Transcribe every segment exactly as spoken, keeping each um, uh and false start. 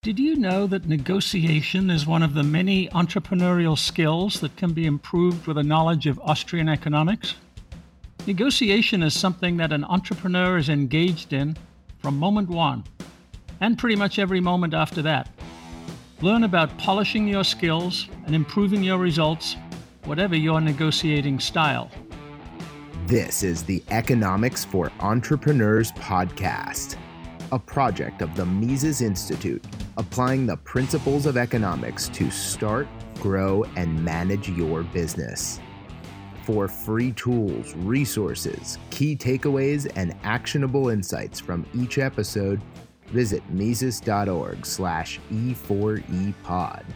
Did you know that negotiation is one of the many entrepreneurial skills that can be improved with a knowledge of Austrian economics? Negotiation is something that an entrepreneur is engaged in from moment one, and pretty much every moment after that. Learn about polishing your skills and improving your results, whatever your negotiating style. This is the Economics for Entrepreneurs podcast, a project of the Mises Institute, applying the principles of economics to start, grow, and manage your business. For free tools, resources, key takeaways, and actionable insights from each episode, visit Mises.org slash E4E pod.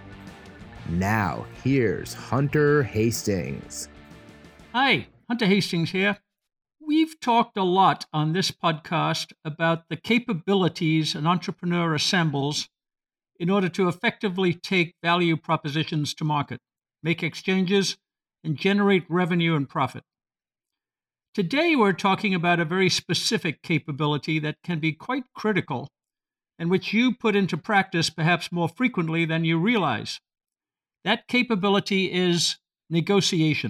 Now, here's Hunter Hastings. Hi, Hunter Hastings here. We've talked a lot on this podcast about the capabilities an entrepreneur assembles in order to effectively take value propositions to market, make exchanges, and generate revenue and profit. Today, we're talking about a very specific capability that can be quite critical and which you put into practice perhaps more frequently than you realize. That capability is negotiation.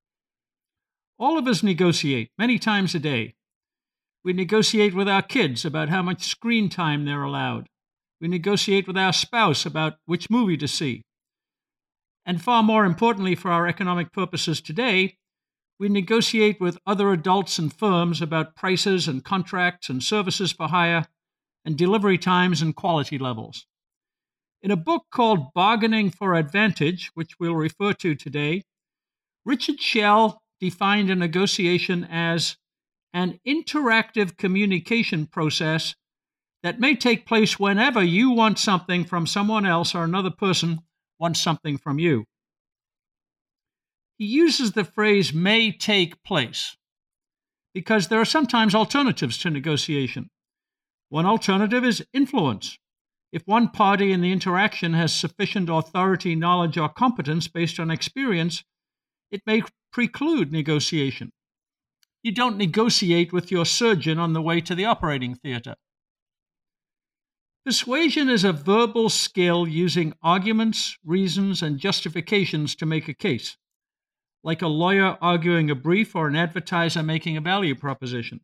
All of us negotiate many times a day. We negotiate with our kids about how much screen time they're allowed. We negotiate with our spouse about which movie to see. And far more importantly for our economic purposes today, we negotiate with other adults and firms about prices and contracts and services for hire and delivery times and quality levels. In a book called Bargaining for Advantage, which we'll refer to today, Richard Shell defined a negotiation as an interactive communication process that may take place whenever you want something from someone else or another person wants something from you. He uses the phrase may take place because there are sometimes alternatives to negotiation. One alternative is influence. If one party in the interaction has sufficient authority, knowledge, or competence based on experience, it may preclude negotiation. You don't negotiate with your surgeon on the way to the operating theater. Persuasion is a verbal skill using arguments, reasons, and justifications to make a case, like a lawyer arguing a brief or an advertiser making a value proposition.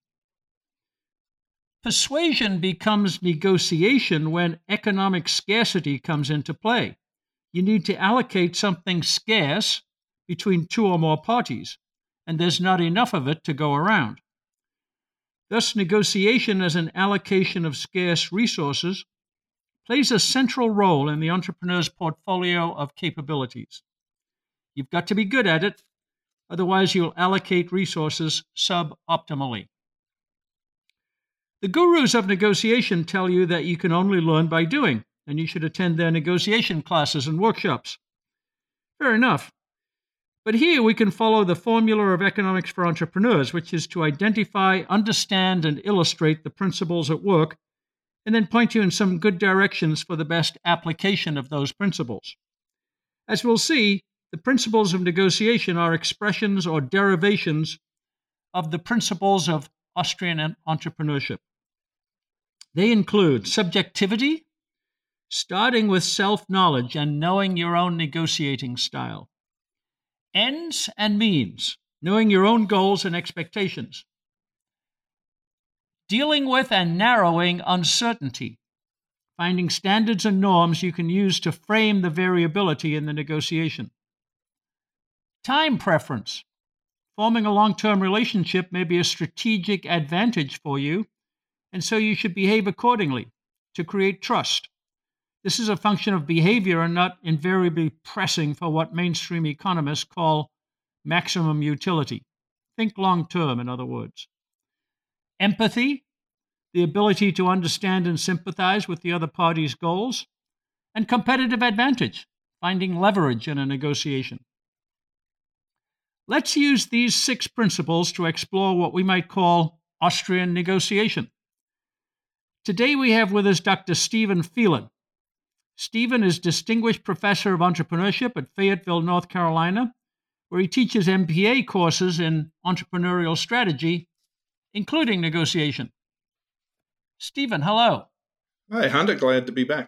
Persuasion becomes negotiation when economic scarcity comes into play. You need to allocate something scarce between two or more parties, and there's not enough of it to go around. Thus, negotiation as an allocation of scarce resources plays a central role in the entrepreneur's portfolio of capabilities. You've got to be good at it, otherwise you'll allocate resources suboptimally. The gurus of negotiation tell you that you can only learn by doing, and you should attend their negotiation classes and workshops. Fair enough. But here we can follow the formula of economics for entrepreneurs, which is to identify, understand, and illustrate the principles at work, and then point you in some good directions for the best application of those principles. As we'll see, the principles of negotiation are expressions or derivations of the principles of Austrian entrepreneurship. They include subjectivity, starting with self-knowledge and knowing your own negotiating style. Ends and means, knowing your own goals and expectations. Dealing with and narrowing uncertainty, finding standards and norms you can use to frame the variability in the negotiation. Time preference. Forming a long-term relationship may be a strategic advantage for you, and so you should behave accordingly to create trust. This is a function of behavior and not invariably pressing for what mainstream economists call maximum utility. Think long-term, in other words. Empathy, the ability to understand and sympathize with the other party's goals. And competitive advantage, finding leverage in a negotiation. Let's use these six principles to explore what we might call Austrian negotiation. Today we have with us Doctor Stephen Phelan. Stephen is Distinguished Professor of Entrepreneurship at Fayetteville, North Carolina, where he teaches M B A courses in entrepreneurial strategy, including negotiation. Stephen, hello. Hi, Hunter. Glad to be back.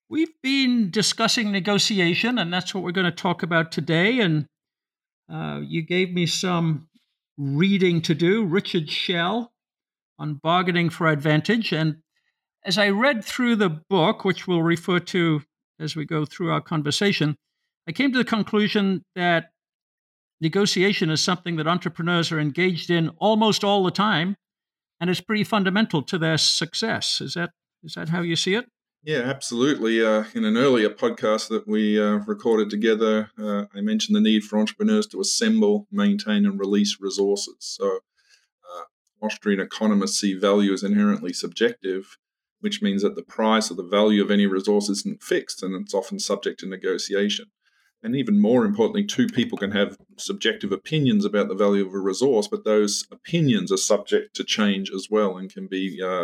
We've been discussing negotiation, and that's what we're going to talk about today. And uh, you gave me some reading to do, Richard Schell on Bargaining for Advantage. And as I read through the book, which we'll refer to as we go through our conversation, I came to the conclusion that negotiation is something that entrepreneurs are engaged in almost all the time, and it's pretty fundamental to their success. Is that is that how you see it? Yeah, absolutely. Uh, in an earlier podcast that we uh, recorded together, uh, I mentioned the need for entrepreneurs to assemble, maintain, and release resources. So, uh, Austrian economists see value as inherently subjective, which means that the price or the value of any resource isn't fixed, and it's often subject to negotiation. And even more importantly, two people can have subjective opinions about the value of a resource, but those opinions are subject to change as well and can be uh,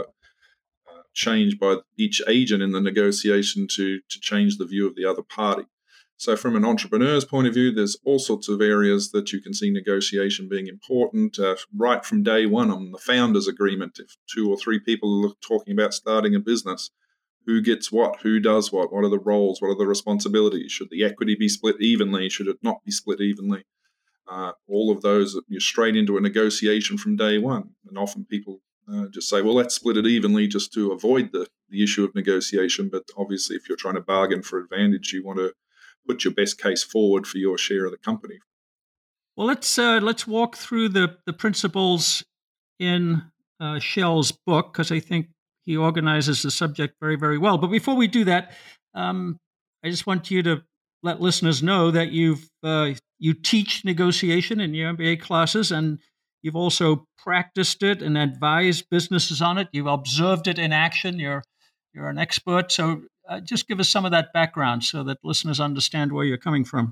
changed by each agent in the negotiation to, to change the view of the other party. So from an entrepreneur's point of view, there's all sorts of areas that you can see negotiation being important. Uh, right from day one on the founders agreement, if two or three people are talking about starting a business, who gets what, who does what, what are the roles, what are the responsibilities, should the equity be split evenly, should it not be split evenly? Uh, all of those, you're straight into a negotiation from day one. And often people Uh, just say, well, let's split it evenly just to avoid the, the issue of negotiation. But obviously, if you're trying to bargain for advantage, you want to put your best case forward for your share of the company. Well, let's uh, let's walk through the, the principles in uh, Schell's book, because I think he organizes the subject very, very well. But before we do that, um, I just want you to let listeners know that you've uh, you teach negotiation in your M B A classes, and you've also practiced it and advised businesses on it. You've observed it in action. You're you're an expert. So uh, just give us some of that background so that listeners understand where you're coming from.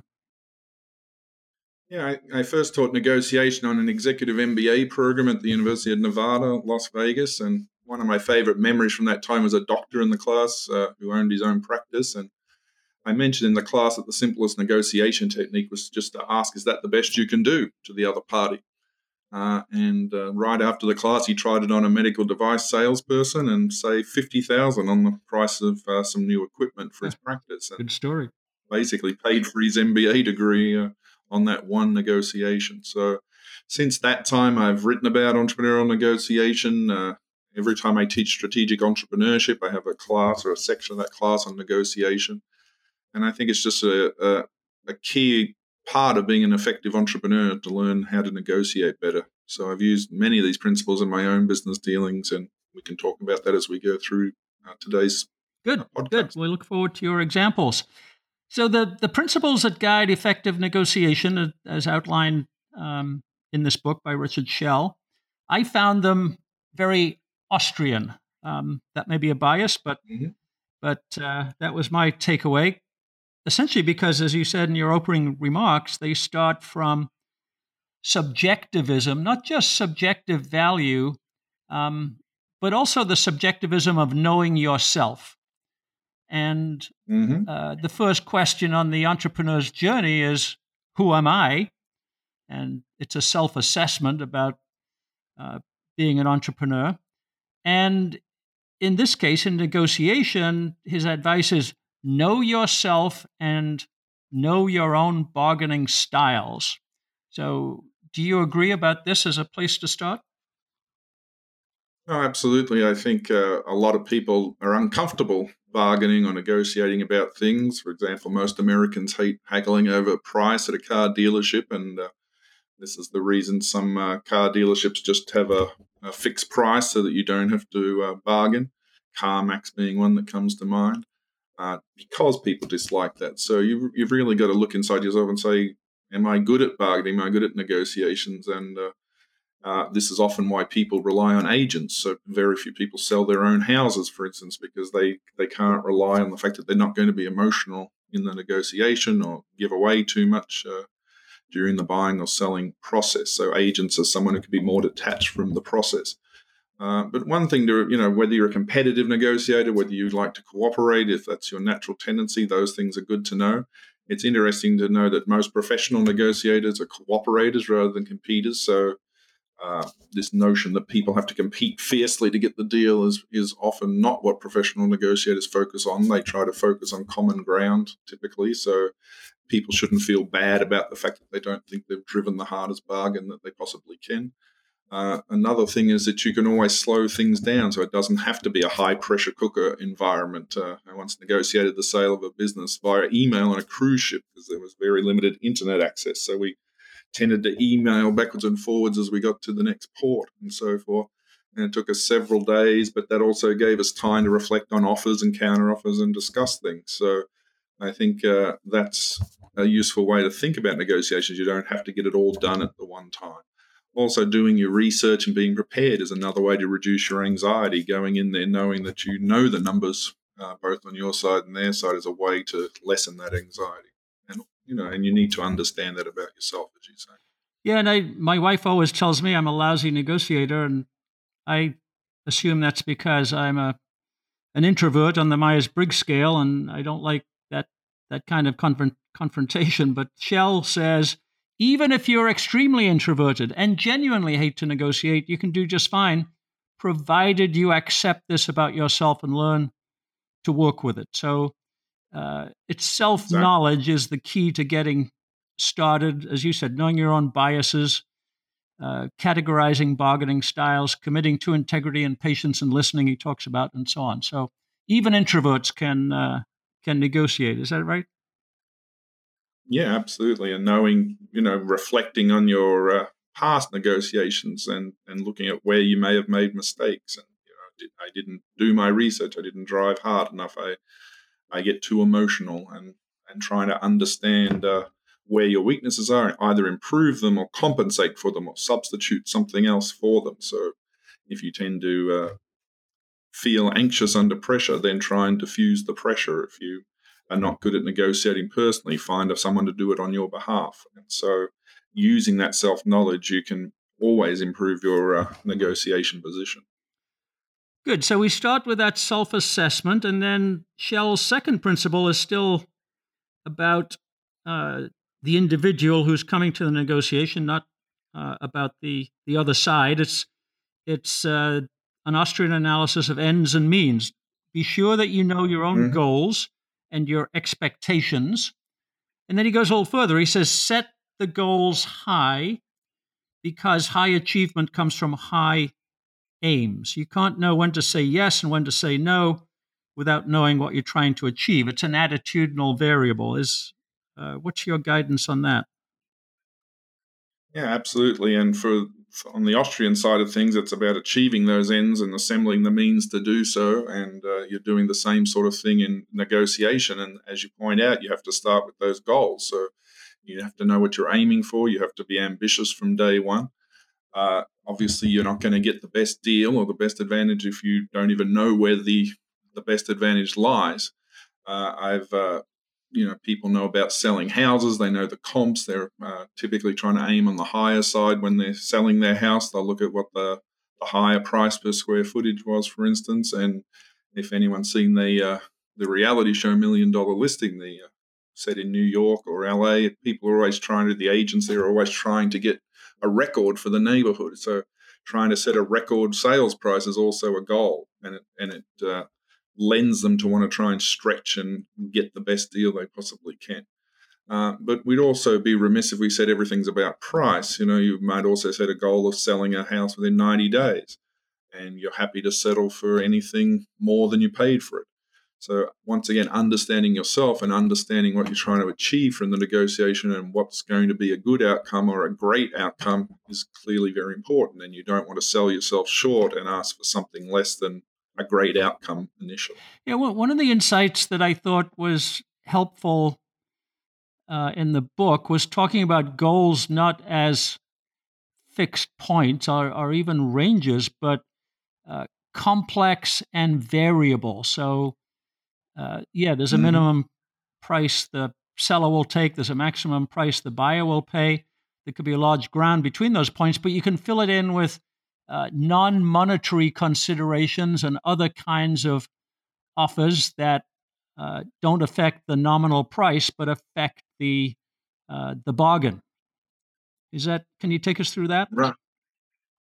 Yeah, I, I first taught negotiation on an executive M B A program at the University of Nevada, Las Vegas. And one of my favorite memories from that time was a doctor in the class uh, who owned his own practice. And I mentioned in the class that the simplest negotiation technique was just to ask, is that the best you can do to the other party? Uh, and uh, right after the class, he tried it on a medical device salesperson and saved fifty thousand dollars on the price of uh, some new equipment for his practice. And good story. Basically paid for his M B A degree uh, on that one negotiation. So since that time, I've written about entrepreneurial negotiation. Uh, every time I teach strategic entrepreneurship, I have a class or a section of that class on negotiation. And I think it's just a, a, a key part of being an effective entrepreneur to learn how to negotiate better. So I've used many of these principles in my own business dealings, and we can talk about that as we go through uh, today's good, uh, podcast. Good. We look forward to your examples. So the, the principles that guide effective negotiation, as outlined um, in this book by Richard Schell, I found them very Austrian. Um, that may be a bias, but mm-hmm. but uh, that was my takeaway. Essentially because, as you said in your opening remarks, they start from subjectivism, not just subjective value, um, but also the subjectivism of knowing yourself. And mm-hmm. uh, the first question on the entrepreneur's journey is, who am I? And it's a self-assessment about uh, being an entrepreneur. And in this case, in negotiation, his advice is, know yourself and know your own bargaining styles. So do you agree about this as a place to start? Oh, absolutely. I think uh, a lot of people are uncomfortable bargaining or negotiating about things. For example, most Americans hate haggling over price at a car dealership, and uh, this is the reason some uh, car dealerships just have a, a fixed price so that you don't have to uh, bargain. CarMax being one that comes to mind. Uh, because people dislike that. So you've, you've really got to look inside yourself and say, am I good at bargaining? Am I good at negotiations? And uh, uh, this is often why people rely on agents. So very few people sell their own houses, for instance, because they, they can't rely on the fact that they're not going to be emotional in the negotiation or give away too much uh, during the buying or selling process. So agents are someone who can be more detached from the process. Uh, but one thing to, you know, whether you're a competitive negotiator, whether you like to cooperate, if that's your natural tendency, those things are good to know. It's interesting to know that most professional negotiators are cooperators rather than competitors. So Uh, this notion that people have to compete fiercely to get the deal is is often not what professional negotiators focus on. They try to focus on common ground, typically. So people shouldn't feel bad about the fact that they don't think they've driven the hardest bargain that they possibly can. Uh, another thing is that you can always slow things down, so it doesn't have to be a high-pressure cooker environment. Uh, I once negotiated the sale of a business via email on a cruise ship because there was very limited internet access. So we tended to email backwards and forwards as we got to the next port and so forth. And it took us several days, but that also gave us time to reflect on offers and counter-offers and discuss things. So I think uh, that's a useful way to think about negotiations. You don't have to get it all done at the one time. Also, doing your research and being prepared is another way to reduce your anxiety. Going in there knowing that you know the numbers, uh, both on your side and their side, is a way to lessen that anxiety. And you know, and you need to understand that about yourself, as you say. Yeah, and I, my wife always tells me I'm a lousy negotiator, and I assume that's because I'm a an introvert on the Myers-Briggs scale, and I don't like that that kind of confront, confrontation. But Shell says, even if you're extremely introverted and genuinely hate to negotiate, you can do just fine, provided you accept this about yourself and learn to work with it. So uh, it's self-knowledge exactly. is the key to getting started. As you said, knowing your own biases, uh, categorizing bargaining styles, committing to integrity and patience and listening, he talks about, and so on. So even introverts can uh, can negotiate. Is that right? Yeah, absolutely. And knowing, you know, reflecting on your uh, past negotiations and, and looking at where you may have made mistakes. And, you know, did, I didn't do my research. I didn't drive hard enough. I I get too emotional, and, and trying to understand uh, where your weaknesses are and either improve them or compensate for them or substitute something else for them. So if you tend to uh, feel anxious under pressure, then try and diffuse the pressure. If you are not good at negotiating personally, find someone to do it on your behalf. And so using that self-knowledge, you can always improve your uh, negotiation position. Good. So we start with that self-assessment, and then Shell's second principle is still about uh, the individual who's coming to the negotiation, not uh, about the, the other side. It's, it's uh, an Austrian analysis of ends and means. Be sure that you know your own mm-hmm. goals and your expectations. And then he goes a little further. He says, set the goals high, because high achievement comes from high aims. You can't know when to say yes and when to say no without knowing what you're trying to achieve. It's an attitudinal variable. Is uh, what's your guidance on that? Yeah, absolutely. And for, for on the Austrian side of things, it's about achieving those ends and assembling the means to do so. And uh, you're doing the same sort of thing in negotiation. And as you point out, you have to start with those goals. So you have to know what you're aiming for. You have to be ambitious from day one. Uh, obviously, you're not going to get the best deal or the best advantage if you don't even know where the, the best advantage lies. Uh, I've, uh, you know, people know about selling houses. They know the comps. They're uh, typically trying to aim on the higher side when they're selling their house. They'll look at what the, the higher price per square footage was, for instance. And if anyone's seen the uh, the reality show Million Dollar Listing, the uh, set in New York or L A, people are always trying to, the agents there are always trying to get a record for the neighborhood. So trying to set a record sales price is also a goal, and it, and it uh, lends them to want to try and stretch and get the best deal they possibly can. Uh, but we'd also be remiss if we said everything's about price. You know, you might also set a goal of selling a house within ninety days, and you're happy to settle for anything more than you paid for it. So once again, understanding yourself and understanding what you're trying to achieve from the negotiation and what's going to be a good outcome or a great outcome is clearly very important. And you don't want to sell yourself short and ask for something less than a great outcome initially. Yeah, well, one of the insights that I thought was helpful uh, in the book was talking about goals not as fixed points or, or even ranges, but uh, complex and variable. So Uh, yeah, there's a Mm-hmm. minimum price the seller will take. There's a maximum price the buyer will pay. There could be a large ground between those points, but you can fill it in with uh, non-monetary considerations and other kinds of offers that uh, don't affect the nominal price, but affect the uh, the bargain. Is that? Can you take us through that? Right.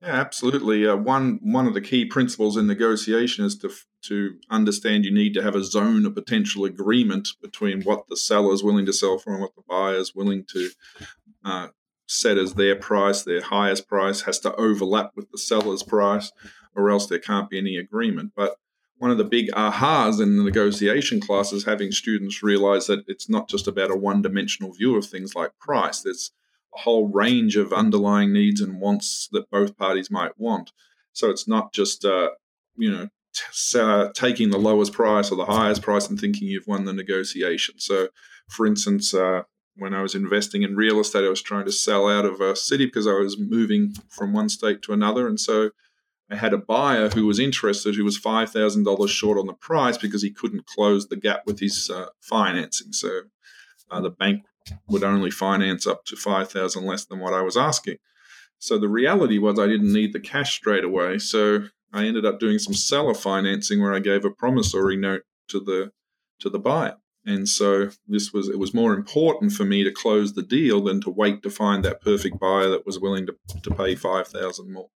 Yeah, absolutely. Uh, one one of the key principles in negotiation is to to understand you need to have a zone of potential agreement between what the seller is willing to sell for and what the buyer is willing to uh, set as their price. Their highest price has to overlap with the seller's price, or else there can't be any agreement. But one of the big ahas in the negotiation class is having students realize that it's not just about a one-dimensional view of things like price. There's a whole range of underlying needs and wants that both parties might want. So it's not just, uh, you know, t- uh, taking the lowest price or the highest price and thinking you've won the negotiation. So, for instance, uh, when I was investing in real estate, I was trying to sell out of a city because I was moving from one state to another. And so I had a buyer who was interested, who was five thousand dollars short on the price because he couldn't close the gap with his uh, financing. So uh, the bank would only finance up to five thousand dollars less than what I was asking. So the reality was I didn't need the cash straight away. So I ended up doing some seller financing where I gave a promissory note to the to the buyer. And so this was it was more important for me to close the deal than to wait to find that perfect buyer that was willing to, to pay five thousand dollars more.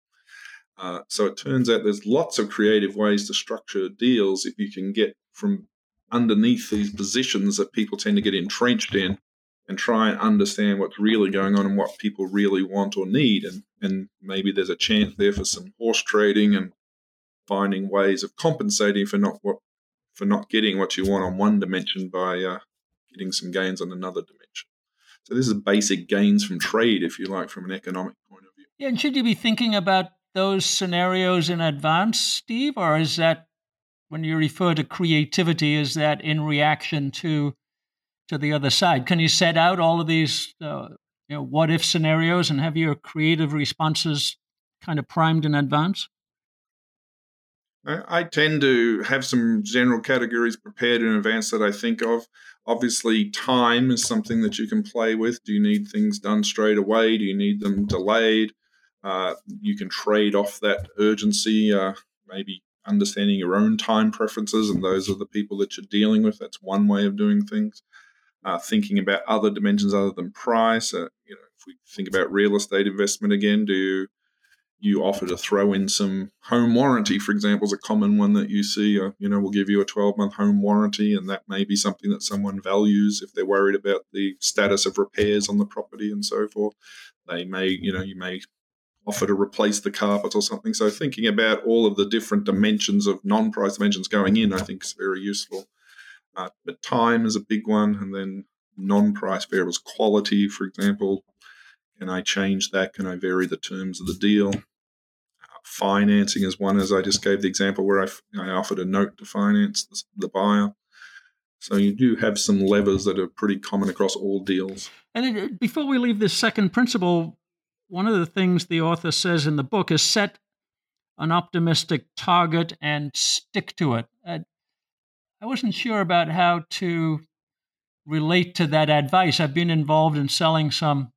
Uh, so it turns out there's lots of creative ways to structure deals if you can get from underneath these positions that people tend to get entrenched in and try and understand what's really going on and what people really want or need. And, and maybe there's a chance there for some horse trading and finding ways of compensating for not what for not getting what you want on one dimension by uh, getting some gains on another dimension. So this is basic gains from trade, if you like, from an economic point of view. Yeah, and should you be thinking about those scenarios in advance, Steve, or is that when you refer to creativity, is that in reaction to to the other side? Can you set out all of these uh, you know, what if scenarios and have your creative responses kind of primed in advance? I tend to have some general categories prepared in advance that I think of. Obviously, time is something that you can play with. Do you need things done straight away? Do you need them delayed? Uh, you can trade off that urgency, uh, maybe understanding your own time preferences, and those are the people that you're dealing with. That's one way of doing things. Uh, thinking about other dimensions other than price. Uh, you know, if we think about real estate investment again, do you you offer to throw in some home warranty, for example, is a common one that you see. Uh, you know, we'll give you a twelve-month home warranty, and that may be something that someone values if they're worried about the status of repairs on the property and so forth. They may, you know, you may offer to replace the carpet or something. So thinking about all of the different dimensions of non-price dimensions going in, I think is very useful. Uh, but time is a big one, and then non-price variables, quality, for example. Can I change that? Can I vary the terms of the deal? Uh, financing is one, as I just gave the example where I, I offered a note to finance the, the buyer. So you do have some levers that are pretty common across all deals. And it, before we leave this second principle, one of the things the author says in the book is set an optimistic target and stick to it. Uh, I wasn't sure about how to relate to that advice. I've been involved in selling some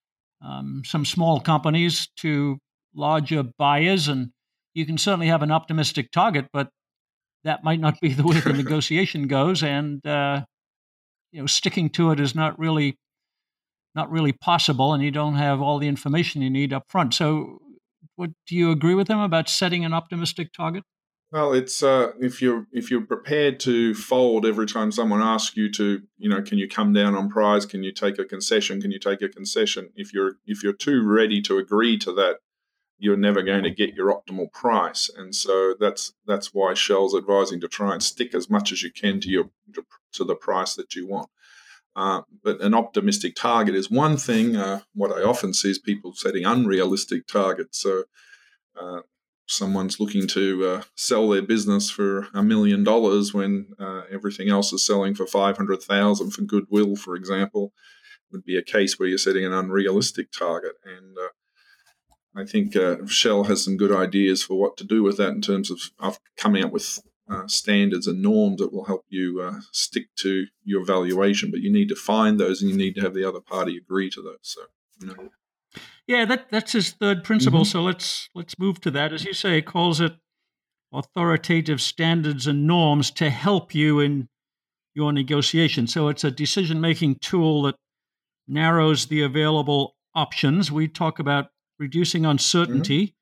um, some small companies to larger buyers, and you can certainly have an optimistic target, but that might not be the way the negotiation goes, and uh, you know, sticking to it is not really not really possible, and you don't have all the information you need up front. So, what do you agree with him about setting an optimistic target? Well, it's uh, if you're if you're prepared to fold every time someone asks you to, you know, can you come down on price? Can you take a concession? Can you take a concession? If you're if you're too ready to agree to that, you're never going to get your optimal price. And so that's that's why Shell's advising to try and stick as much as you can to your to the price that you want. Uh, but an optimistic target is one thing. Uh, what I often see is people setting unrealistic targets. So. Uh, Someone's looking to uh, sell their business for a million dollars when uh, everything else is selling for five hundred thousand dollars for goodwill, for example, would be a case where you're setting an unrealistic target. And uh, I think uh, Shell has some good ideas for what to do with that in terms of, of coming up with uh, standards and norms that will help you uh, stick to your valuation. But you need to find those, and you need to have the other party agree to those. So, you know. Yeah, that that's his third principle. Mm-hmm. So let's let's move to that. As you say, he calls it authoritative standards and norms to help you in your negotiation. So it's a decision-making tool that narrows the available options. We talk about reducing uncertainty. Mm-hmm.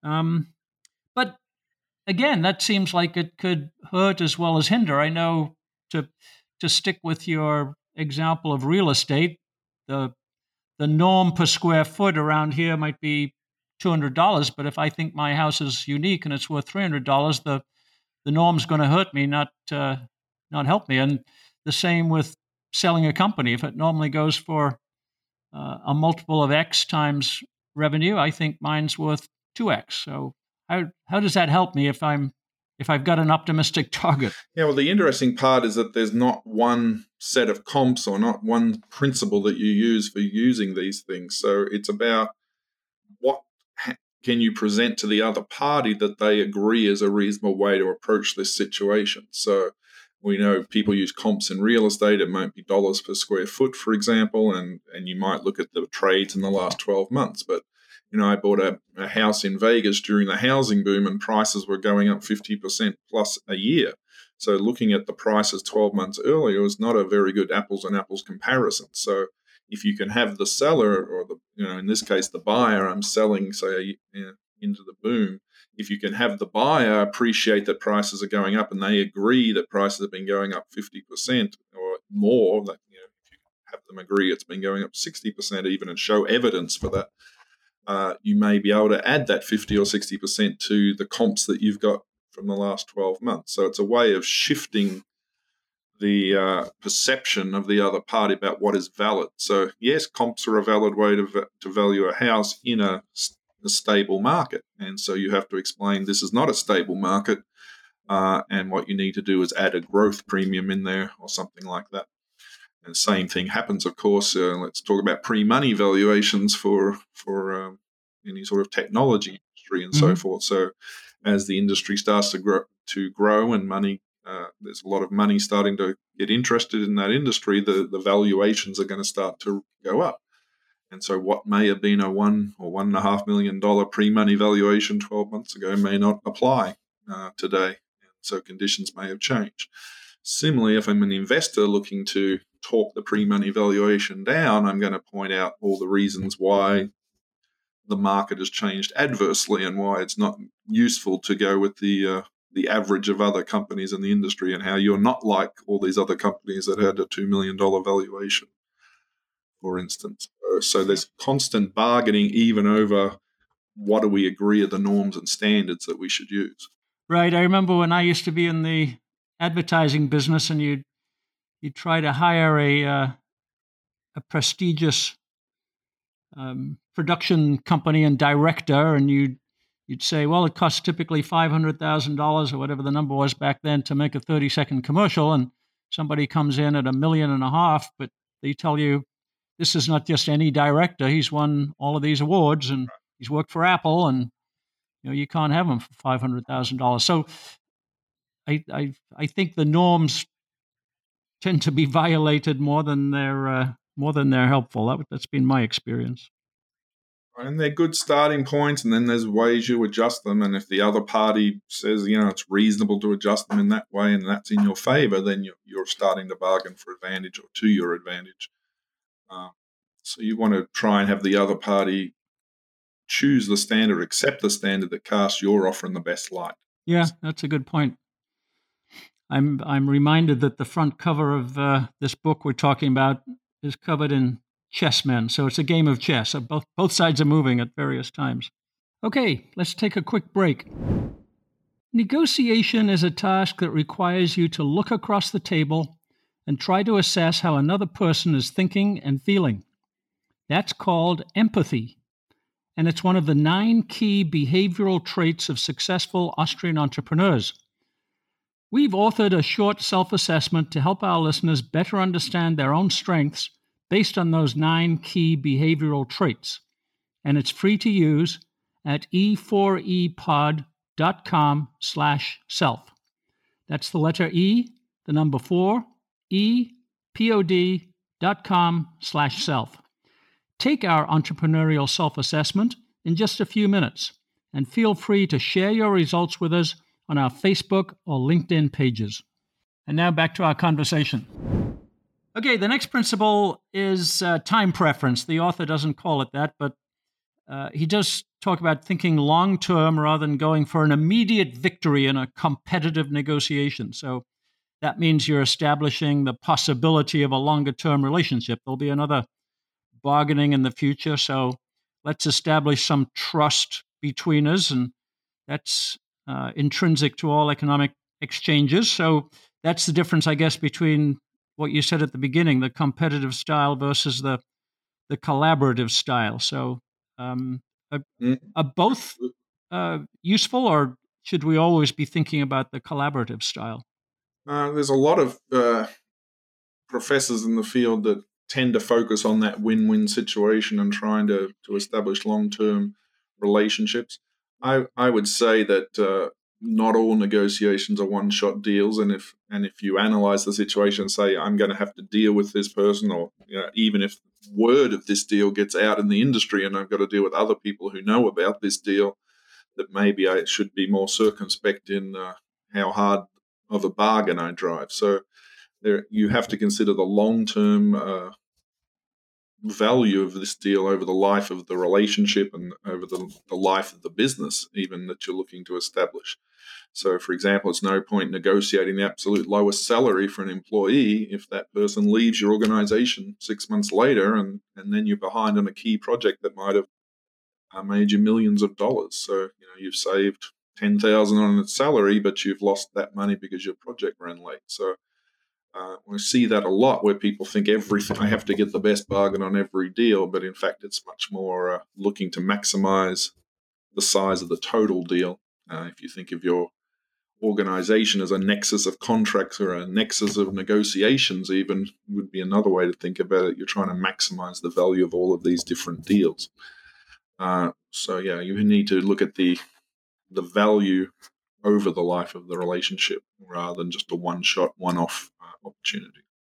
Um, but again, that seems like it could hurt as well as hinder. I know to to stick with your example of real estate, the the norm per square foot around here might be two hundred dollars, but if I think my house is unique and it's worth three hundred dollars, the the norm's going to hurt me, not uh, not help me. And the same with selling a company. If it normally goes for uh, a multiple of X times revenue, I think mine's worth two X. So how how does that help me if I'm if I've got an optimistic target? Yeah, well, the interesting part is that there's not one set of comps or not one principle that you use for using these things. So it's about what can you present to the other party that they agree is a reasonable way to approach this situation. So we know people use comps in real estate. It might be dollars per square foot, for example, and, and you might look at the trades in the last twelve months. But, you know, I bought a, a house in Vegas during the housing boom and prices were going up fifty percent plus a year. So looking at the prices twelve months earlier was not a very good apples and apples comparison. So if you can have the seller or the, you know, in this case, the buyer, I'm selling, say, you know, into the boom. If you can have the buyer appreciate that prices are going up and they agree that prices have been going up fifty percent or more, that, you know, if you have them agree it's been going up sixty percent even and show evidence for that, uh, you may be able to add that fifty or sixty percent to the comps that you've got from the last twelve months. So it's a way of shifting the uh, perception of the other party about what is valid. So yes, comps are a valid way to, v- to value a house in a, a stable market. And so you have to explain this is not a stable market, uh, and what you need to do is add a growth premium in there or something like that. And same thing happens, of course. Uh, let's talk about pre-money valuations for, for um, any sort of technology industry and mm-hmm. so forth. So as the industry starts to grow, to grow and money Uh, there's a lot of money starting to get interested in that industry, the, the valuations are going to start to go up. And so what may have been a one or one and a half million dollar pre-money valuation twelve months ago may not apply uh, today. And so conditions may have changed. Similarly, if I'm an investor looking to talk the pre-money valuation down, I'm going to point out all the reasons why the market has changed adversely and why it's not useful to go with the uh, the average of other companies in the industry and how you're not like all these other companies that had a two million dollars valuation, for instance. So there's constant bargaining even over what do we agree are the norms and standards that we should use. Right. I remember when I used to be in the advertising business and you'd, you'd try to hire a, uh, a prestigious um, production company and director, and you'd You'd say, well, it costs typically five hundred thousand dollars or whatever the number was back then to make a thirty-second commercial, and somebody comes in at a million and a half, but they tell you this is not just any director. He's won all of these awards, and he's worked for Apple, and you know you can't have him for five hundred thousand dollars. So I, I I think the norms tend to be violated more than they're uh, more than they're helpful. That, that's been my experience. And they're good starting points, and then there's ways you adjust them. And if the other party says, you know, it's reasonable to adjust them in that way and that's in your favor, then you're, you're starting to bargain for advantage or to your advantage. Um, so you want to try and have the other party choose the standard, accept the standard that casts your offer in the best light. Yeah, that's a good point. I'm I'm reminded that the front cover of uh, this book we're talking about is covered in chessmen. So it's a game of chess. So both, both sides are moving at various times. Okay, let's take a quick break. Negotiation is a task that requires you to look across the table and try to assess how another person is thinking and feeling. That's called empathy, and it's one of the nine key behavioral traits of successful Austrian entrepreneurs. We've authored a short self-assessment to help our listeners better understand their own strengths based on those nine key behavioral traits, and it's free to use at e four e pod dot com slash self. That's the letter E, the number four, E, P-O-D dot com slash self. Take our entrepreneurial self-assessment in just a few minutes, and feel free to share your results with us on our Facebook or LinkedIn pages. And now back to our conversation. Okay, the next principle is uh, time preference. The author doesn't call it that, but uh, he does talk about thinking long term rather than going for an immediate victory in a competitive negotiation. So that means you're establishing the possibility of a longer term relationship. There'll be another bargaining in the future. So let's establish some trust between us. And that's uh, intrinsic to all economic exchanges. So that's the difference, I guess, between what you said at the beginning, the competitive style versus the, the collaborative style. So um, are, Mm. are both uh, useful, or should we always be thinking about the collaborative style? Uh, there's a lot of uh, professors in the field that tend to focus on that win-win situation and trying to, to establish long-term relationships. I, I would say that uh, not all negotiations are one-shot deals, and if and if you analyze the situation and say, I'm going to have to deal with this person, or you know, even if word of this deal gets out in the industry and I've got to deal with other people who know about this deal, that maybe I should be more circumspect in uh, how hard of a bargain I drive. So there, you have to consider the long-term uh, value of this deal over the life of the relationship and over the, the life of the business, even that you're looking to establish. So, for example, it's no point negotiating the absolute lowest salary for an employee if that person leaves your organization six months later, and, and then you're behind on a key project that might have uh, made you millions of dollars. So, you know, you've saved ten thousand dollars on its salary, but you've lost that money because your project ran late. So, Uh, we see that a lot where people think everything, I have to get the best bargain on every deal, but in fact, it's much more uh, looking to maximize the size of the total deal. Uh, if you think of your organization as a nexus of contracts or a nexus of negotiations, even would be another way to think about it. You're trying to maximize the value of all of these different deals. Uh, so, yeah, you need to look at the the value over the life of the relationship rather than just a one-shot, one-off uh, opportunity.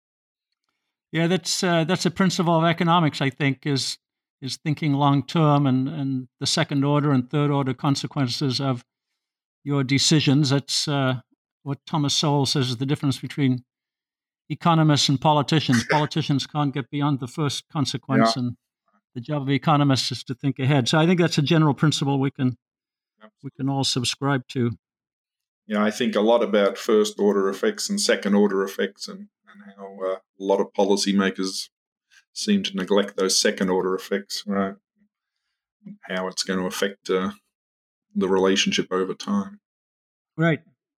Yeah, that's uh, that's a principle of economics, I think, is is thinking long term and, and the second order and third order consequences of your decisions. That's uh, what Thomas Sowell says is the difference between economists and politicians. Politicians can't get beyond the first consequence, Yeah. and the job of economists is to think ahead. So I think that's a general principle we can we can all subscribe to. Yeah, I think a lot about first order effects and second order effects, and, and how uh, a lot of policymakers seem to neglect those second order effects, right? And how it's going to affect uh, the relationship over time. Right.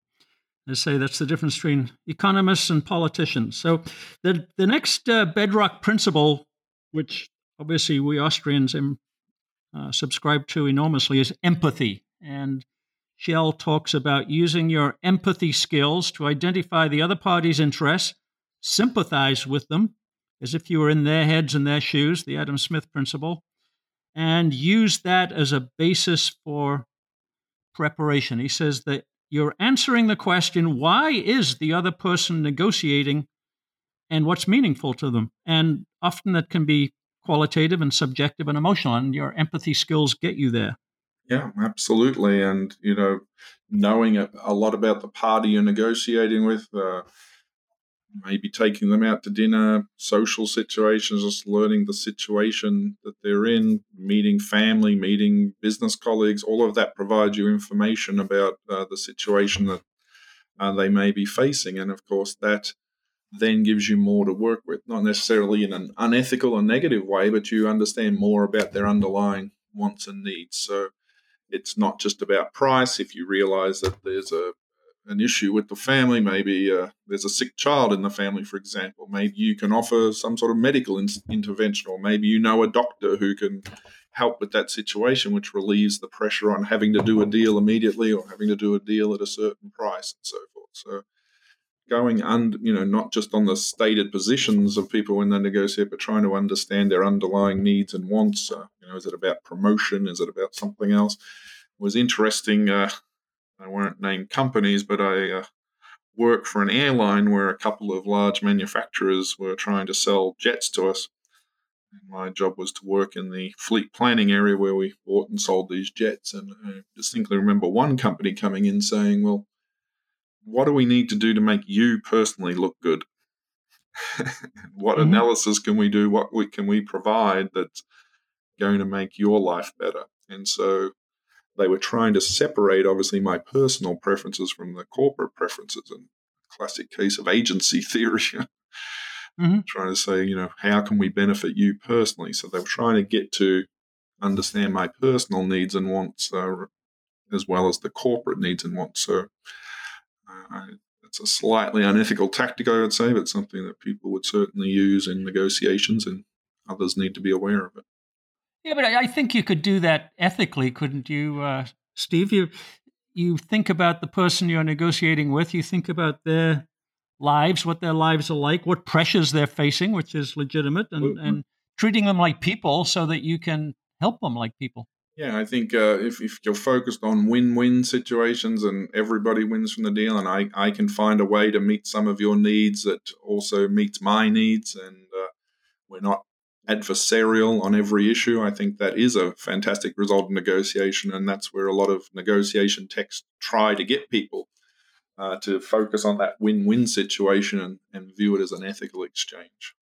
I say that's the difference between economists and politicians. So the the next uh, bedrock principle, which obviously we Austrians um, uh, subscribe to enormously, is empathy. And Shell talks about using your empathy skills to identify the other party's interests, sympathize with them as if you were in their heads and their shoes, the Adam Smith principle, and use that as a basis for preparation. He says that you're answering the question, why is the other person negotiating and what's meaningful to them? And often that can be qualitative and subjective and emotional, and your empathy skills get you there. Yeah, absolutely. And, you know, knowing a, a lot about the party you're negotiating with, uh, maybe taking them out to dinner, social situations, just learning the situation that they're in, meeting family, meeting business colleagues, all of that provides you information about uh, the situation that uh, they may be facing. And of course, that then gives you more to work with, not necessarily in an unethical or negative way, but you understand more about their underlying wants and needs. So it's not just about price. If you realize that there's a an issue with the family, maybe uh, there's a sick child in the family, for example, maybe you can offer some sort of medical in- intervention, or maybe you know a doctor who can help with that situation, which relieves the pressure on having to do a deal immediately or having to do a deal at a certain price and so forth. So going under, you know, not just on the stated positions of people when they negotiate, but trying to understand their underlying needs and wants. Uh, you know, is it about promotion? Is it about something else? It was interesting. Uh, I won't name companies, but I uh, worked for an airline where a couple of large manufacturers were trying to sell jets to us. And my job was to work in the fleet planning area where we bought and sold these jets. And I distinctly remember one company coming in saying, well, what do we need to do to make you personally look good? What Mm-hmm. analysis can we do? What we, can we provide that going to make your life better. And so they were trying to separate, obviously, my personal preferences from the corporate preferences. And classic case of agency theory, Mm-hmm. trying to say, you know, how can we benefit you personally? So they were trying to get to understand my personal needs and wants uh, as well as the corporate needs and wants. So uh, it's a slightly unethical tactic, I would say, but something that people would certainly use in negotiations, and others need to be aware of it. Yeah, but I I think you could do that ethically, couldn't you, uh, Steve? You you think about the person you're negotiating with. You think about their lives, what their lives are like, what pressures they're facing, which is legitimate, and, Mhm. and treating them like people so that you can help them like people. Yeah, I think uh, if, if you're focused on win-win situations and everybody wins from the deal, and I, I can find a way to meet some of your needs that also meets my needs, and uh, we're not adversarial on every issue, I think that is a fantastic result of negotiation, and that's where a lot of negotiation texts try to get people uh, to focus on that win-win situation and, and view it as an ethical exchange.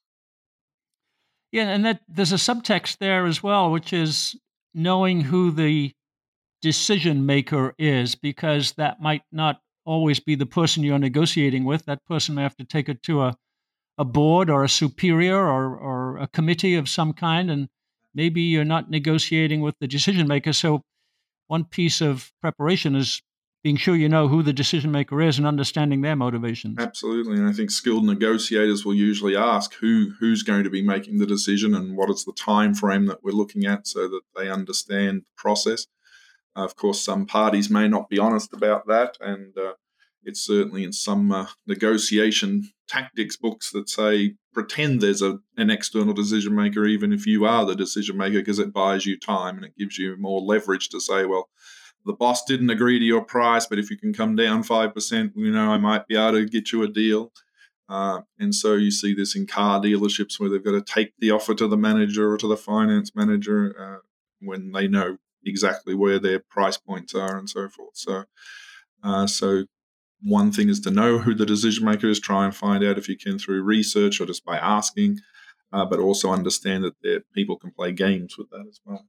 Yeah, and that there's a subtext there as well, which is knowing who the decision maker is, because that might not always be the person you're negotiating with. That person may have to take it to a, a board or a superior or, or a committee of some kind, and maybe you're not negotiating with the decision maker. So one piece of preparation is being sure you know who the decision maker is and understanding their motivations. Absolutely, and I think skilled negotiators will usually ask who who's going to be making the decision and what is the time frame that we're looking at, so that they understand the process. Uh, of course, some parties may not be honest about that, and uh, it's certainly in some uh, negotiation tactics books that say pretend there's a, an external decision maker, even if you are the decision maker, because it buys you time and it gives you more leverage to say, well, the boss didn't agree to your price, but if you can come down five percent, you know, I might be able to get you a deal. Uh, and so you see this in car dealerships where they've got to take the offer to the manager or to the finance manager uh, when they know exactly where their price points are and so forth. So, uh, so one thing is to know who the decision maker is, try and find out if you can through research or just by asking, uh, but also understand that there, people can play games with that as well.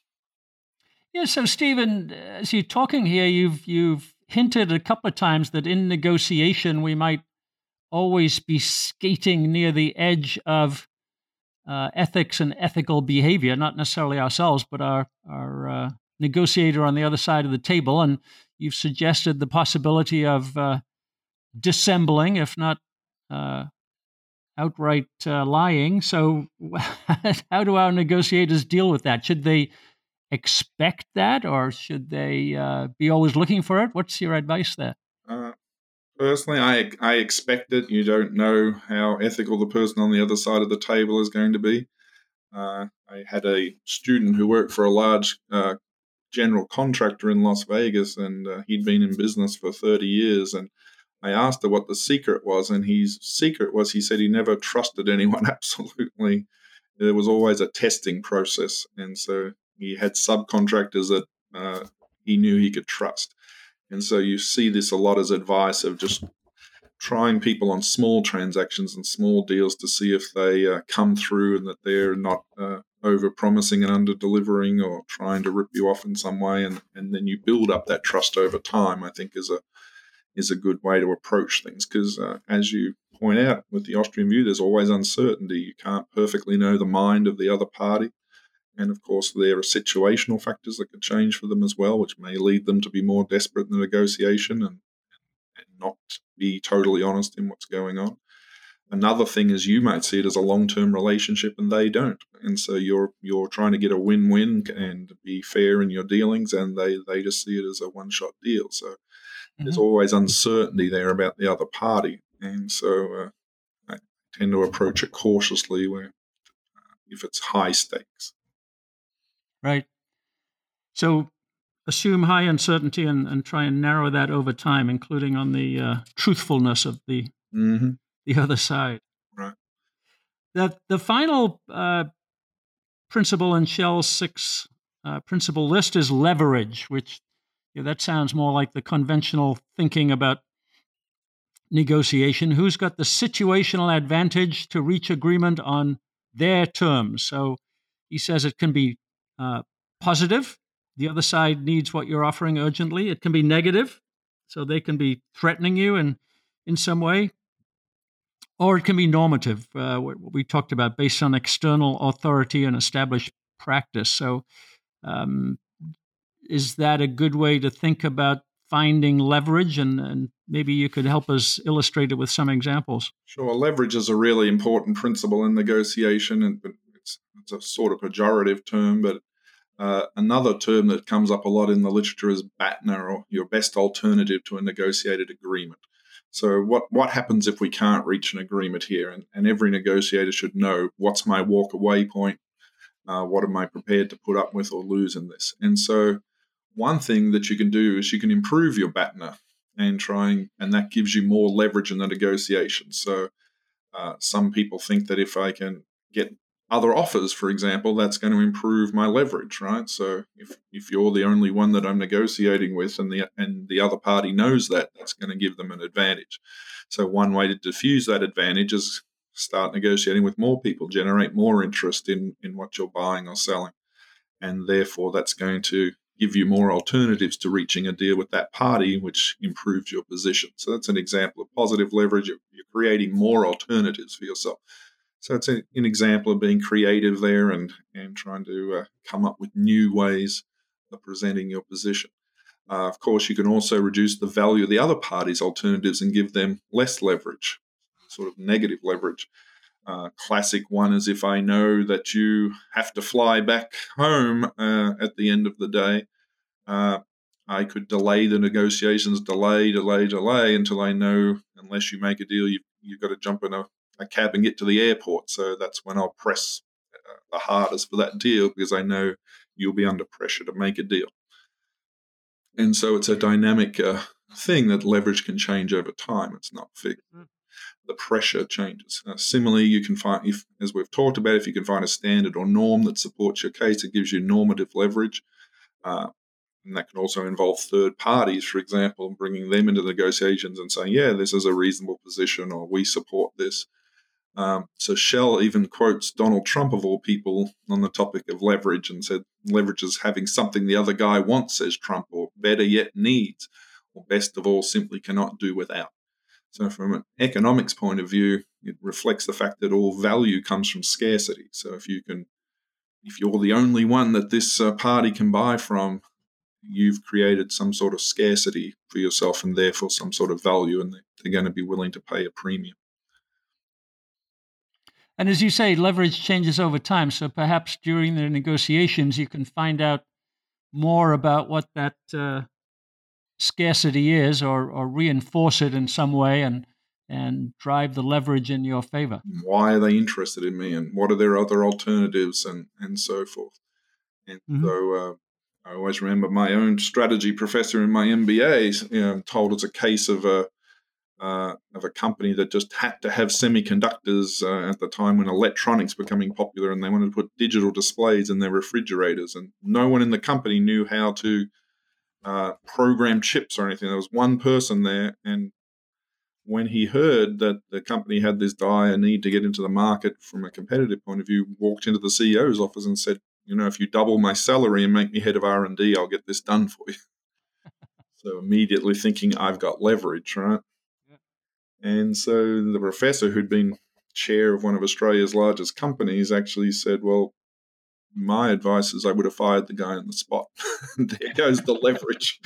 Yeah, so Stephen, as you're talking here, you've you've hinted a couple of times that in negotiation we might always be skating near the edge of uh, ethics and ethical behavior, not necessarily ourselves, but our our uh, negotiator on the other side of the table. And you've suggested the possibility of uh, dissembling, if not uh, outright uh, lying. So, how do our negotiators deal with that? Should they expect that, or should they uh, be always looking for it? What's your advice there? Uh, personally, I I expect it. You don't know how ethical the person on the other side of the table is going to be. Uh, I had a student who worked for a large uh, general contractor in Las Vegas, and uh, he'd been in business for thirty years. And I asked her what the secret was, and his secret was he said he never trusted anyone absolutely. There was always a testing process, and so he had subcontractors that uh, he knew he could trust. And so you see this a lot as advice of just trying people on small transactions and small deals to see if they uh, come through and that they're not uh, over promising and under delivering or trying to rip you off in some way, and, and then you build up that trust over time. I think is a is a good way to approach things, because uh, as you point out with the Austrian view, there's always uncertainty. You can't perfectly know the mind of the other party. And of course, there are situational factors that could change for them as well, which may lead them to be more desperate in the negotiation and, and not be totally honest in what's going on. Another thing is you might see it as a long-term relationship and they don't. And so you're you're trying to get a win-win and be fair in your dealings, and they, they just see it as a one-shot deal. So mm-hmm. there's always uncertainty there about the other party. And so uh, I tend to approach it cautiously where uh, if it's high stakes. Right. So assume high uncertainty and, and try and narrow that over time, including on the uh, truthfulness of the mm-hmm. the other side. Right. The, the final uh, principle in Shell's six uh, principle list is leverage, which yeah, that sounds more like the conventional thinking about negotiation. Who's got the situational advantage to reach agreement on their terms? So he says it can be uh, positive. The other side needs what you're offering urgently. It can be negative, so they can be threatening you in, in some way. Or it can be normative, uh, what we talked about, based on external authority and established practice. So um, is that a good way to think about finding leverage? And, and maybe you could help us illustrate it with some examples. Sure. Leverage is a really important principle in negotiation, and it's, it's a sort of pejorative term, but uh, another term that comes up a lot in the literature is BATNA, or your best alternative to a negotiated agreement. So what, what happens if we can't reach an agreement here? And, and every negotiator should know, what's my walk away point? Uh, what am I prepared to put up with or lose in this? And so one thing that you can do is you can improve your BATNA and trying, and that gives you more leverage in the negotiation. So uh, some people think that if I can get other offers, for example, that's going to improve my leverage, right? So if, if you're the only one that I'm negotiating with and the and the other party knows that, that's going to give them an advantage. So one way to diffuse that advantage is start negotiating with more people, generate more interest in, in what you're buying or selling. And therefore, that's going to give you more alternatives to reaching a deal with that party, which improves your position. So that's an example of positive leverage. You're, you're creating more alternatives for yourself. So it's a, an example of being creative there and, and trying to uh, come up with new ways of presenting your position. Uh, of course, you can also reduce the value of the other party's alternatives and give them less leverage, sort of negative leverage. Uh, classic one is if I know that you have to fly back home uh, at the end of the day, uh, I could delay the negotiations, delay, delay, delay until I know, unless you make a deal, you've, you've got to jump in a a cab and get to the airport. So that's when I'll press uh, the hardest for that deal, because I know you'll be under pressure to make a deal. And so it's a dynamic uh, thing that leverage can change over time. It's not fixed. Mm. The pressure changes. Uh, similarly, you can find, if, as we've talked about, if you can find a standard or norm that supports your case, it gives you normative leverage. Uh, and that can also involve third parties, for example, bringing them into negotiations and saying, yeah, this is a reasonable position, or we support this. Um, so Shell even quotes Donald Trump, of all people, on the topic of leverage, and said leverage is having something the other guy wants, says Trump, or better yet needs, or best of all simply cannot do without. So from an economics point of view, it reflects the fact that all value comes from scarcity. So if you can, if you're the only one that this uh, party can buy from, you've created some sort of scarcity for yourself and therefore some sort of value, and they're going to be willing to pay a premium. And as you say, leverage changes over time. So perhaps during the negotiations, you can find out more about what that uh, scarcity is, or, or reinforce it in some way and and drive the leverage in your favor. Why are they interested in me, and what are their other alternatives, and, and so forth. And mm-hmm. so uh, I always remember my own strategy professor in my M B A you know, told us a case of a Uh, of a company that just had to have semiconductors uh, at the time when electronics were becoming popular, and they wanted to put digital displays in their refrigerators, and no one in the company knew how to uh, program chips or anything. There was one person there, and when he heard that the company had this dire need to get into the market from a competitive point of view, walked into the C E O's office and said, you know, if you double my salary and make me head of R and D, I'll get this done for you. So immediately thinking, I've got leverage, right? And so the professor, who'd been chair of one of Australia's largest companies, actually said, well, my advice is I would have fired the guy on the spot. There goes the leverage.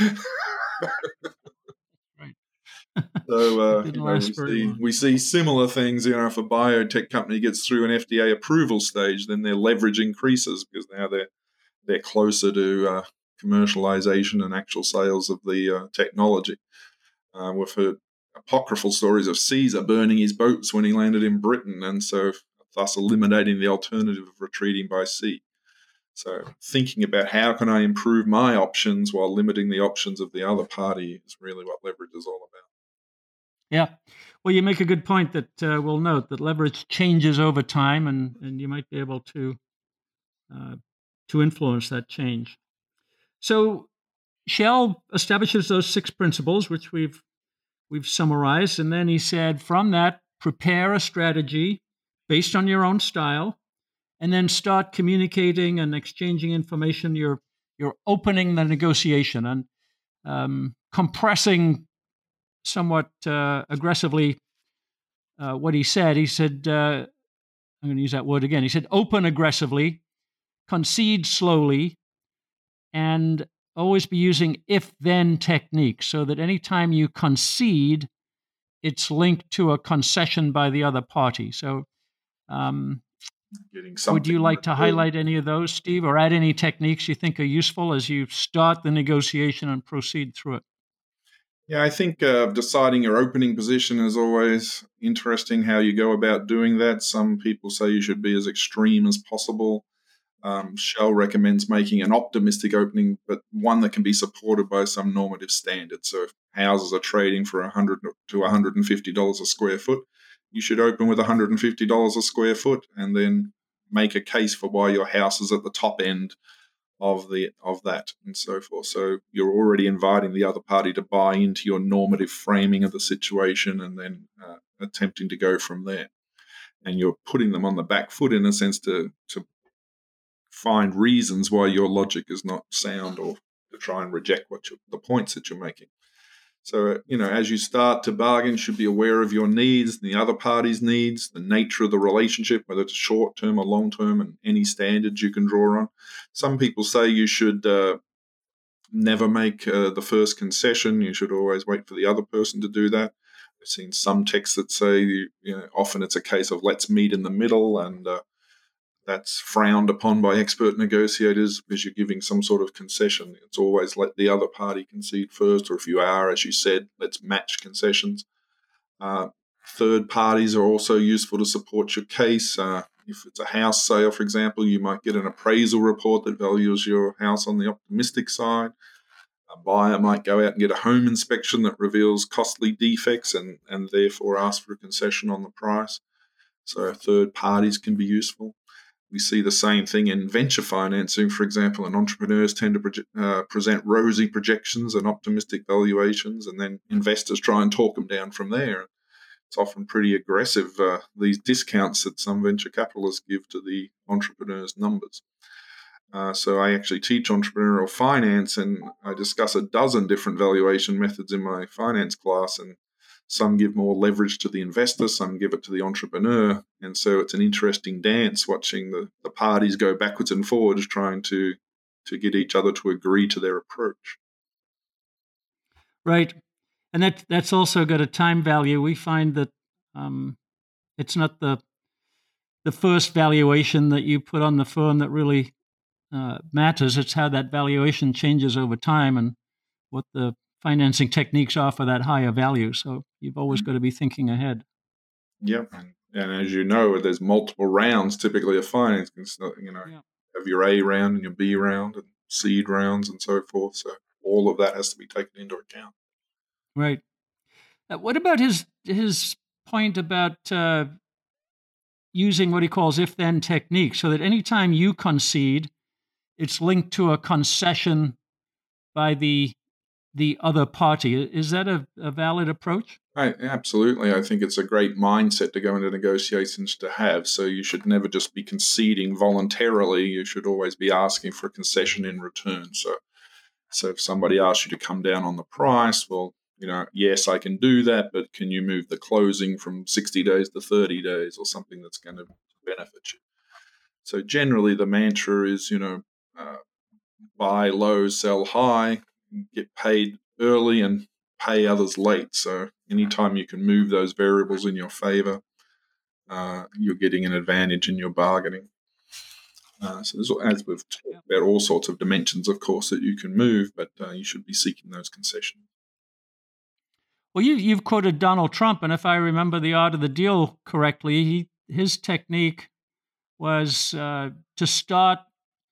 Right. So uh, you know, we, see, we see similar things. You know, if a biotech company gets through an F D A approval stage, then their leverage increases because now they're, they're closer to uh, commercialization and actual sales of the uh, technology. Uh, we've heard apocryphal stories of Caesar burning his boats when he landed in Britain, and so thus eliminating the alternative of retreating by sea. So thinking about how can I improve my options while limiting the options of the other party is really what leverage is all about. Yeah. Well, you make a good point that uh, we'll note that leverage changes over time, and, and you might be able to uh, to influence that change. So Shell establishes those six principles, which we've We've summarized, and then he said, from that, prepare a strategy based on your own style and then start communicating and exchanging information. You're you're opening the negotiation and um, compressing somewhat uh, aggressively uh, what he said. He said, uh, I'm going to use that word again. He said, open aggressively, concede slowly, and always be using if-then techniques so that anytime you concede, it's linked to a concession by the other party. So um, Getting would you something like to returned. highlight any of those, Steve, or add any techniques you think are useful as you start the negotiation and proceed through it? Yeah, I think uh, deciding your opening position is always interesting how you go about doing that. Some people say you should be as extreme as possible. Um, Shell recommends making an optimistic opening, but one that can be supported by some normative standards. So if houses are trading for one hundred to one hundred fifty dollars a square foot, you should open with one hundred fifty dollars a square foot and then make a case for why your house is at the top end of the of that and so forth. So you're already inviting the other party to buy into your normative framing of the situation and then uh, attempting to go from there. And you're putting them on the back foot in a sense to to find reasons why your logic is not sound or to try and reject what you, the points that you're making. So, you know, as you start to bargain, you should be aware of your needs, the other party's needs, the nature of the relationship, whether it's short-term or long-term, and any standards you can draw on. Some people say you should uh, never make uh, the first concession. You should always wait for the other person to do that. I've seen some texts that say, you know, often it's a case of let's meet in the middle, and uh, that's frowned upon by expert negotiators because you're giving some sort of concession. It's always let the other party concede first, or if you are, as you said, let's match concessions. Uh, third parties are also useful to support your case. Uh, if it's a house sale, for example, you might get an appraisal report that values your house on the optimistic side. A buyer might go out and get a home inspection that reveals costly defects and, and therefore ask for a concession on the price. So third parties can be useful. We see the same thing in venture financing, for example, and entrepreneurs tend to proje- uh, present rosy projections and optimistic valuations, and then investors try and talk them down from there. It's often pretty aggressive, uh, these discounts that some venture capitalists give to the entrepreneurs' numbers. Uh, so I actually teach entrepreneurial finance, and I discuss a dozen different valuation methods in my finance class, and some give more leverage to the investor, some give it to the entrepreneur. And so it's an interesting dance watching the, the parties go backwards and forwards trying to, to get each other to agree to their approach. Right. And that that's also got a time value. We find that um, it's not the the first valuation that you put on the firm that really uh, matters. It's how that valuation changes over time and what the financing techniques are for that higher value. So you've always got to be thinking ahead. Yeah, and, and as you know, there's multiple rounds typically of financing. So, you know, Yeah. have your A round and your B round and seed rounds and so forth. So all of that has to be taken into account. Right. Uh, what about his his point about uh, using what he calls if-then techniques, so that anytime you concede, it's linked to a concession by the the other party? Is that a, a valid approach? I, absolutely. I think it's a great mindset to go into negotiations to have. So you should never just be conceding voluntarily. You should always be asking for a concession in return. So, so if somebody asks you to come down on the price, well, you know, yes, I can do that, but can you move the closing from sixty days to thirty days or something that's going to benefit you? So generally the mantra is, you know, uh, buy low, sell high, get paid early and pay others late. So anytime you can move those variables in your favor, uh, you're getting an advantage in your bargaining. Uh, so there's, as we've talked about, all sorts of dimensions, of course, that you can move, but uh, you should be seeking those concessions. Well, you, you've quoted Donald Trump, and if I remember the art of the deal correctly, he, his technique was uh, to start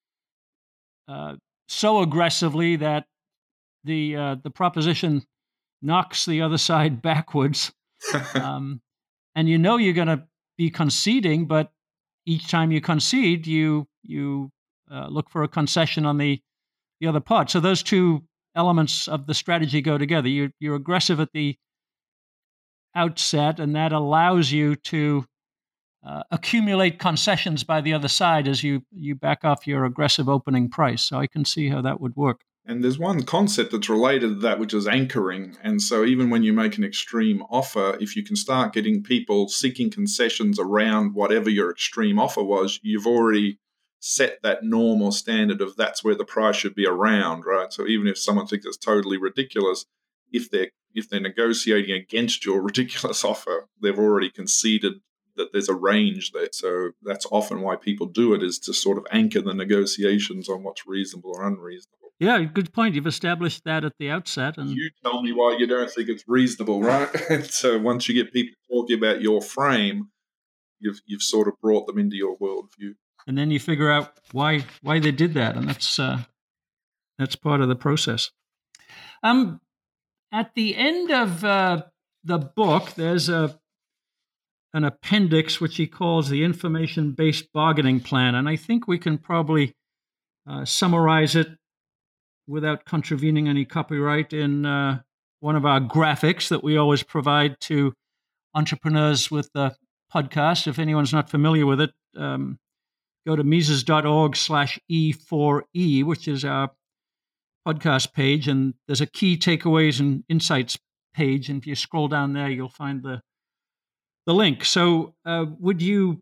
uh, so aggressively that the uh, the proposition knocks the other side backwards, um, and you know you're going to be conceding, but each time you concede, you you uh, look for a concession on the the other part. So those two elements of the strategy go together. You you're aggressive at the outset, and that allows you to uh, accumulate concessions by the other side as you, you back off your aggressive opening price. So I can see how that would work. And there's one concept that's related to that, which is anchoring. And so even when you make an extreme offer, if you can start getting people seeking concessions around whatever your extreme offer was, you've already set that norm or standard of that's where the price should be around, right? So even if someone thinks it's totally ridiculous, if they're if they're negotiating against your ridiculous offer, they've already conceded that there's a range there. So that's often why people do it, is to sort of anchor the negotiations on what's reasonable or unreasonable. Yeah, good point. You've established that at the outset. And you tell me why you don't think it's reasonable, right? So once you get people talking about your frame, you've you've sort of brought them into your worldview. And then you figure out why why they did that, and that's uh, that's part of the process. Um, at the end of uh, the book, there's a an appendix which he calls the information-based bargaining plan, and I think we can probably uh, summarize it without contravening any copyright in uh, one of our graphics that we always provide to entrepreneurs with the podcast. If anyone's not familiar with it, um, go to Mises.org slash E4E, which is our podcast page, and there's a key takeaways and insights page. And if you scroll down there, you'll find the the link. So uh, would you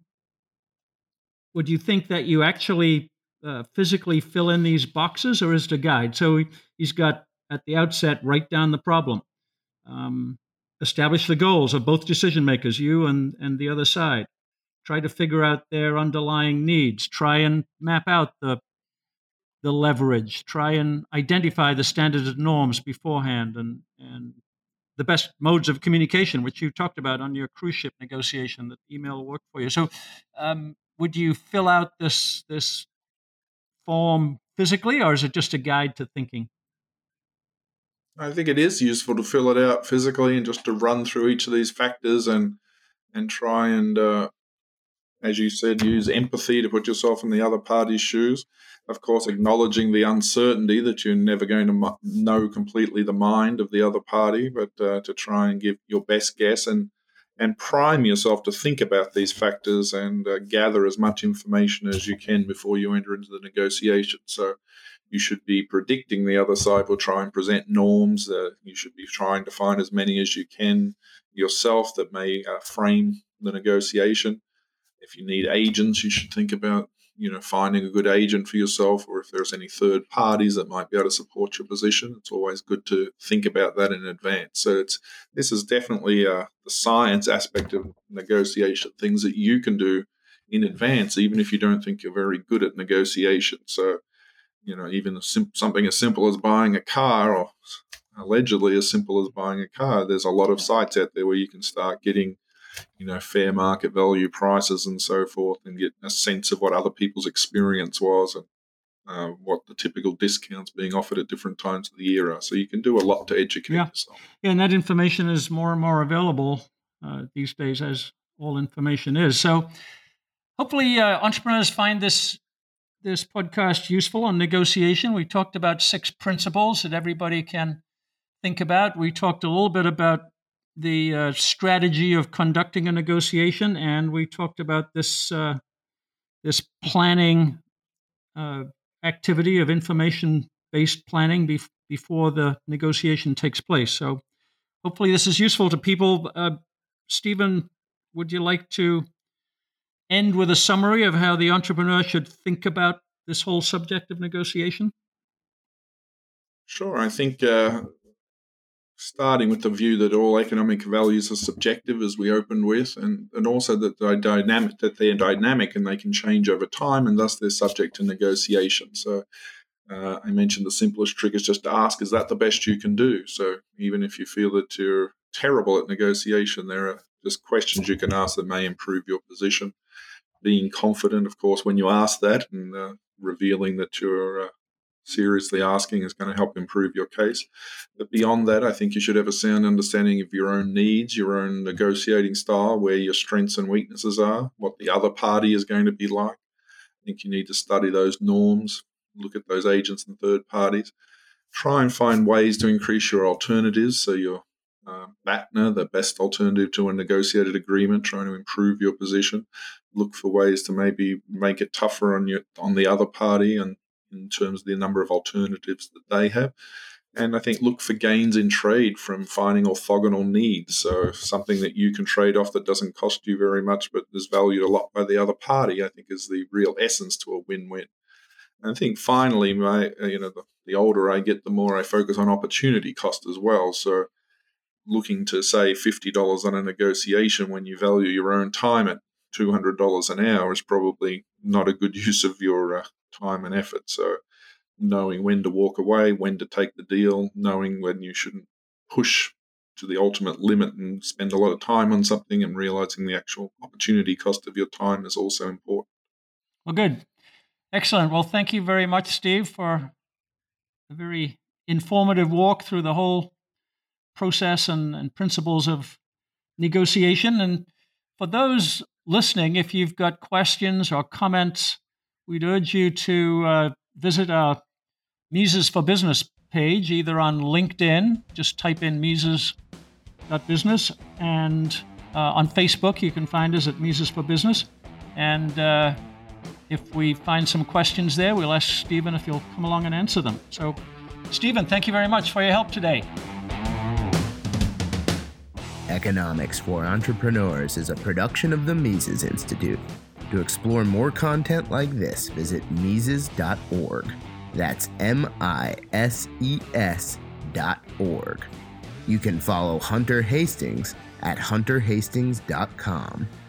would you think that you actually uh, physically fill in these boxes, or is it a guide? So he's got at the outset, write down the problem, um, establish the goals of both decision makers, you and, and the other side. Try to figure out their underlying needs. Try and map out the the leverage. Try and identify the standards and norms beforehand, and and the best modes of communication, which you talked about on your cruise ship negotiation. That email will work for you. So, um, would you fill out this this form physically, or is it just a guide to thinking? I think it is useful to fill it out physically and just to run through each of these factors and and try and, uh, as you said, use empathy to put yourself in the other party's shoes. Of course, acknowledging the uncertainty that you're never going to know completely the mind of the other party, but uh, to try and give your best guess and and prime yourself to think about these factors and uh, gather as much information as you can before you enter into the negotiation. So you should be predicting the other side will try and present norms. Uh, you should be trying to find as many as you can yourself that may uh, frame the negotiation. If you need agents, you should think about, you know, finding a good agent for yourself, or if there's any third parties that might be able to support your position. It's always good to think about that in advance. So it's this is definitely uh, the science aspect of negotiation, things that you can do in advance, even if you don't think you're very good at negotiation. So, you know, even sim- something as simple as buying a car, or allegedly as simple as buying a car, there's a lot of sites out there where you can start getting, you know, fair market value prices and so forth, and get a sense of what other people's experience was and uh, what the typical discounts being offered at different times of the year are. So you can do a lot to educate yeah. yourself. Yeah, and that information is more and more available uh, these days, as all information is. So hopefully uh, entrepreneurs find this this podcast useful on negotiation. We talked about six principles that everybody can think about. We talked a little bit about the uh, strategy of conducting a negotiation, and we talked about this uh, this planning uh, activity of information-based planning bef- before the negotiation takes place. So hopefully this is useful to people. Uh, Stephen, would you like to end with a summary of how the entrepreneur should think about this whole subject of negotiation? Sure. I think uh, starting with the view that all economic values are subjective, as we opened with, and, and also that they're dynamic, that they're dynamic and they can change over time, and thus they're subject to negotiation. So uh, I mentioned the simplest trick is just to ask, is that the best you can do? So even if you feel that you're terrible at negotiation, there are just questions you can ask that may improve your position. Being confident, of course, when you ask that, and uh, revealing that you're uh, seriously asking is going to help improve your case. But beyond that, I think you should have a sound understanding of your own needs, your own negotiating style, where your strengths and weaknesses are, what the other party is going to be like. I think you need to study those norms, look at those agents and third parties, try and find ways to increase your alternatives, so you're uh, B A T N A, the best alternative to a negotiated agreement, trying to improve your position. Look for ways to maybe make it tougher on you, on the other party, and in terms of the number of alternatives that they have. And I think look for gains in trade from finding orthogonal needs. So something that you can trade off that doesn't cost you very much but is valued a lot by the other party, I think is the real essence to a win-win. And I think finally, my you know, the, the older I get, the more I focus on opportunity cost as well. So looking to save fifty dollars on a negotiation when you value your own time at two hundred dollars an hour is probably not a good use of your uh, time and effort. So knowing when to walk away, when to take the deal, knowing when you shouldn't push to the ultimate limit and spend a lot of time on something, and realizing the actual opportunity cost of your time is also important. Well, good. Excellent. Well, thank you very much, Steve, for a very informative walk through the whole process and, and principles of negotiation. And for those listening, if you've got questions or comments, we'd urge you to uh, visit our Mises for Business page, either on LinkedIn, just type in Mises dot business, and uh, on Facebook, you can find us at Mises for Business. And uh, if we find some questions there, we'll ask Stephen if you'll come along and answer them. So, Stephen, thank you very much for your help today. Economics for Entrepreneurs is a production of the Mises Institute. To explore more content like this, visit Mises dot org. That's M I S E S dot org. You can follow Hunter Hastings at hunter hastings dot com.